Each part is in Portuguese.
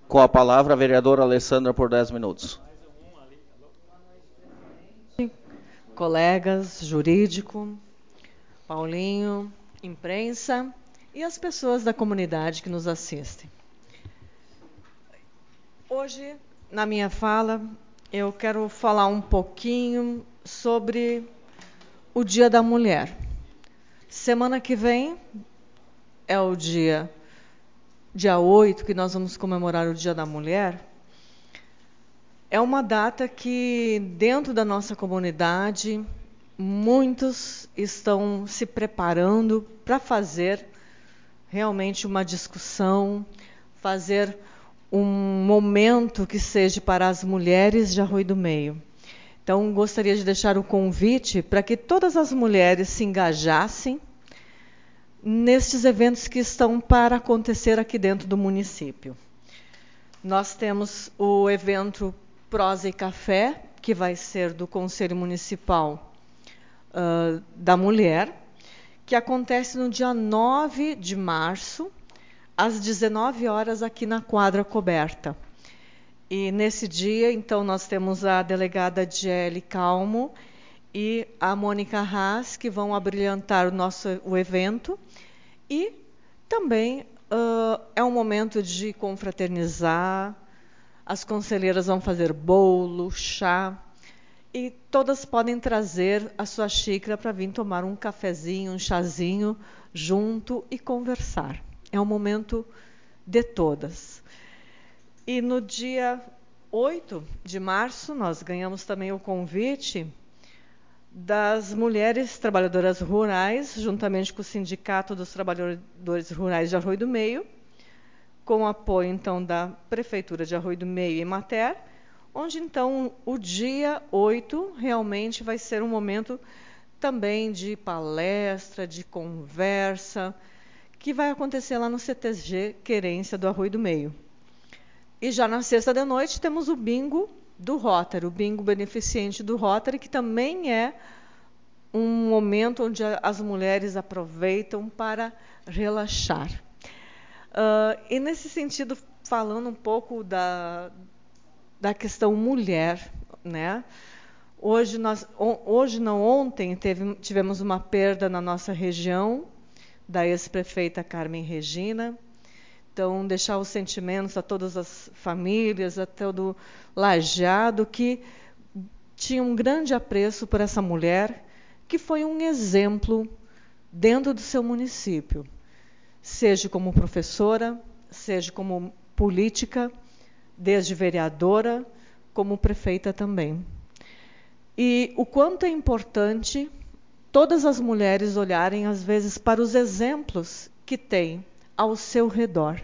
Com a palavra, a vereadora Alessandra, por 10 minutos. Colegas, jurídico, Paulinho, imprensa e as pessoas da comunidade que nos assistem. Hoje, na minha fala, eu quero falar um pouquinho sobre o Dia da Mulher. Semana que vem é o dia 8, que nós vamos comemorar o Dia da Mulher. É uma data que, dentro da nossa comunidade, muitos estão se preparando para fazer realmente uma discussão, fazer um momento que seja para as mulheres de Arroio do Meio. Então, gostaria de deixar o convite para que todas as mulheres se engajassem nestes eventos que estão para acontecer aqui dentro do município. Nós temos o evento Prosa e Café, que vai ser do Conselho Municipal da Mulher, que acontece no dia 9 de março, às 19 horas, aqui na quadra coberta. E nesse dia, então, nós temos a delegada Gelli Calmo e a Mônica Haas, que vão abrilhantar o evento. E também é um momento de confraternizar. As conselheiras vão fazer bolo, chá, e todas podem trazer a sua xícara para vir tomar um cafezinho, um chazinho junto e conversar. É um momento de todas. E no dia 8 de março, nós ganhamos também o convite das mulheres trabalhadoras rurais, juntamente com o Sindicato dos Trabalhadores Rurais de Arroio do Meio, com o apoio, então, da Prefeitura de Arroio do Meio e Emater, onde, então, o dia 8 realmente vai ser um momento também de palestra, de conversa, que vai acontecer lá no CTG Querência do Arroio do Meio. E já na sexta de noite temos o bingo do Rotary, o bingo beneficente do Rotary, que também é um momento onde as mulheres aproveitam para relaxar. E nesse sentido, falando um pouco da questão mulher, né? Ontem tivemos uma perda na nossa região, da ex-prefeita Carmen Regina. Então, deixar os sentimentos a todas as famílias, a todo lajeado, que tinha um grande apreço por essa mulher, que foi um exemplo dentro do seu município, seja como professora, seja como política, desde vereadora, como prefeita também. E o quanto é importante todas as mulheres olharem, às vezes, para os exemplos que têm ao seu redor.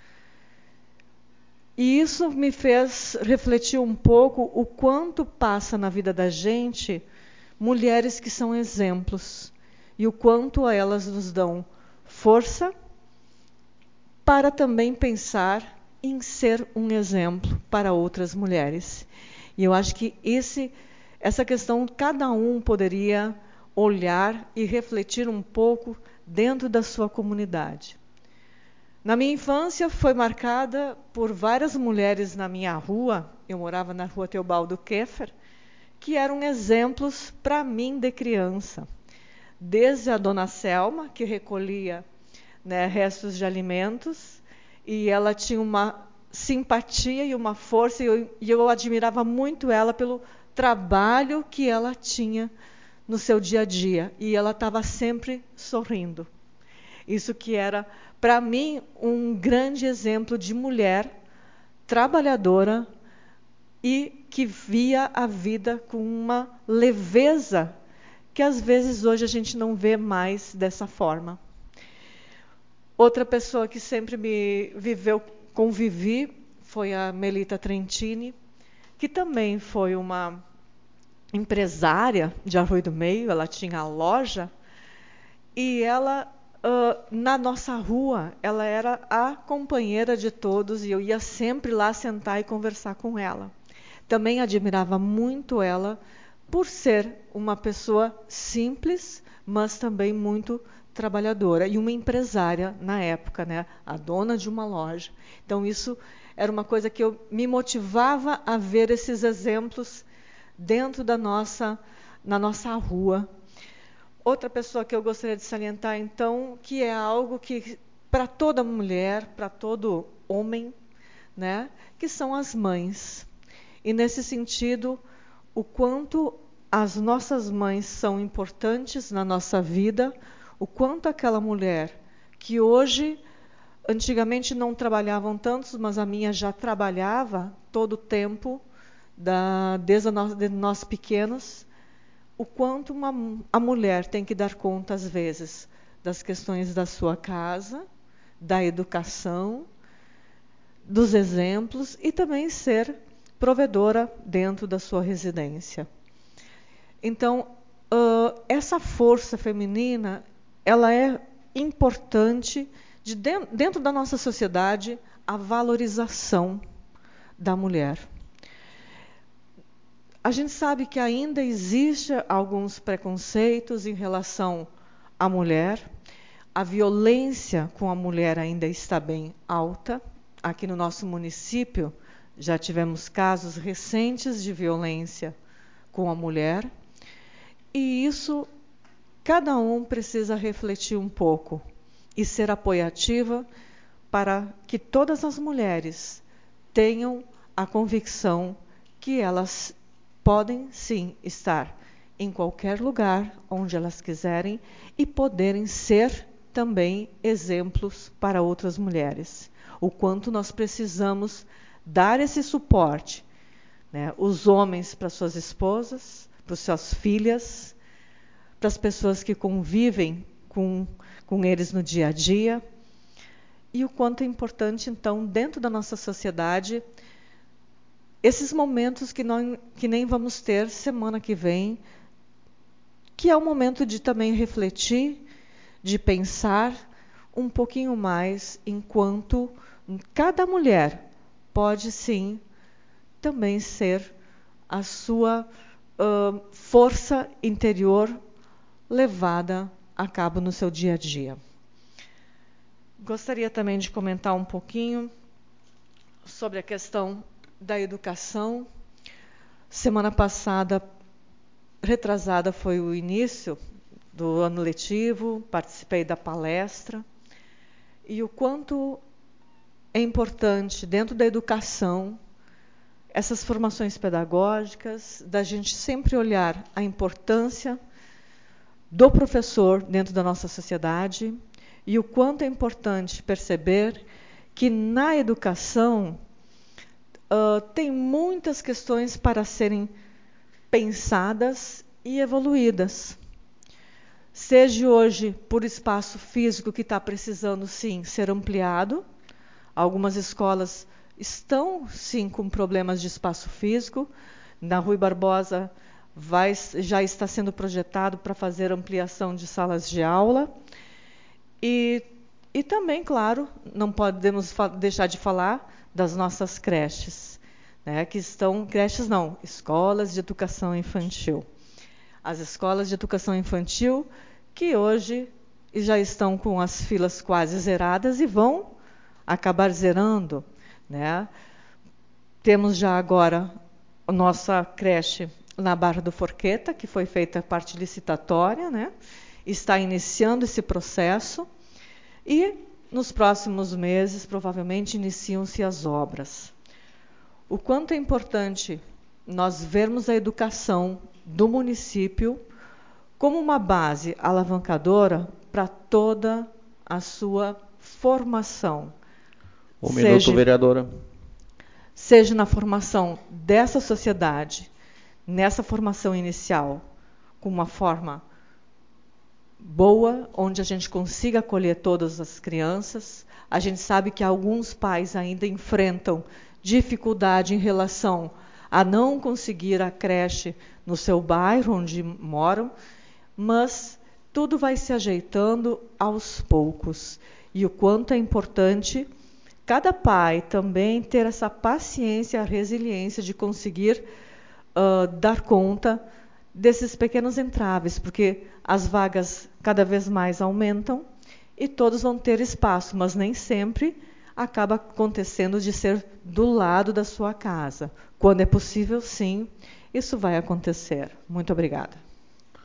E isso me fez refletir um pouco o quanto passa na vida da gente mulheres que são exemplos e o quanto elas nos dão força para também pensar em ser um exemplo para outras mulheres. E eu acho que essa questão cada um poderia olhar e refletir um pouco dentro da sua comunidade. Na minha infância foi marcada por várias mulheres na minha rua, eu morava na rua Teobaldo Keffer, que eram exemplos para mim de criança. Desde a dona Selma, que recolhia, né, restos de alimentos, e ela tinha uma simpatia e uma força, e eu admirava muito ela pelo trabalho que ela tinha no seu dia a dia, e ela estava sempre sorrindo. Isso que era, para mim, um grande exemplo de mulher trabalhadora e que via a vida com uma leveza que às vezes hoje a gente não vê mais dessa forma. Outra pessoa que sempre convivi, foi a Melita Trentini, que também foi uma empresária de Arroio do Meio, ela tinha a loja, e ela, na nossa rua, ela era a companheira de todos, e eu ia sempre lá sentar e conversar com ela. Também admirava muito ela por ser uma pessoa simples, mas também muito trabalhadora e uma empresária na época, né? A dona de uma loja. Então, isso era uma coisa que eu me motivava a ver esses exemplos dentro na nossa rua. Outra pessoa que eu gostaria de salientar, então, que é algo que, para toda mulher, para todo homem, né? Que são as mães. E, nesse sentido, o quanto as nossas mães são importantes na nossa vida, o quanto aquela mulher que hoje, antigamente não trabalhavam tantos, mas a minha já trabalhava todo o tempo, desde nós pequenos, o quanto a mulher tem que dar conta, às vezes, das questões da sua casa, da educação, dos exemplos e também ser provedora dentro da sua residência. Então, essa força feminina, ela é importante dentro da nossa sociedade, a valorização da mulher. A gente sabe que ainda existe alguns preconceitos em relação à mulher. A violência com a mulher ainda está bem alta. Aqui no nosso município já tivemos casos recentes de violência com a mulher. E isso, cada um precisa refletir um pouco e ser apoiativa para que todas as mulheres tenham a convicção que elas podem, sim, estar em qualquer lugar onde elas quiserem e poderem ser também exemplos para outras mulheres. O quanto nós precisamos dar esse suporte, né? Os homens para suas esposas, para suas filhas, para as pessoas que convivem com eles no dia a dia. E o quanto é importante, então, dentro da nossa sociedade, esses momentos que nem vamos ter semana que vem, que é o momento de também refletir, de pensar um pouquinho mais enquanto cada mulher pode, sim, também ser a sua força interior levada a cabo no seu dia a dia. Gostaria também de comentar um pouquinho sobre a questão da educação. Semana passada, retrasada, foi o início do ano letivo, participei da palestra, e o quanto é importante, dentro da educação, essas formações pedagógicas, da gente sempre olhar a importância do professor dentro da nossa sociedade, e o quanto é importante perceber que na educação tem muitas questões para serem pensadas e evoluídas. Seja hoje por espaço físico que está precisando, sim, ser ampliado. Algumas escolas estão, sim, com problemas de espaço físico. Na Rui Barbosa já está sendo projetado para fazer ampliação de salas de aula. E também, claro, não podemos deixar de falar das nossas creches, né, que estão, creches não, escolas de educação infantil. As escolas de educação infantil que hoje já estão com as filas quase zeradas e vão acabar zerando, né? Temos já agora a nossa creche na Barra do Forqueta, que foi feita a parte licitatória, né? Está iniciando esse processo e nos próximos meses, provavelmente, iniciam-se as obras. O quanto é importante nós vermos a educação do município como uma base alavancadora para toda a sua formação. Um minuto, vereadora. Seja na formação dessa sociedade, nessa formação inicial, com uma forma boa, onde a gente consiga acolher todas as crianças. A gente sabe que alguns pais ainda enfrentam dificuldade em relação a não conseguir a creche no seu bairro onde moram, mas tudo vai se ajeitando aos poucos. E o quanto é importante cada pai também ter essa paciência, a resiliência de conseguir dar conta desses pequenos entraves, porque as vagas cada vez mais aumentam e todos vão ter espaço, mas nem sempre acaba acontecendo de ser do lado da sua casa. Quando é possível, sim, isso vai acontecer. Muito obrigada.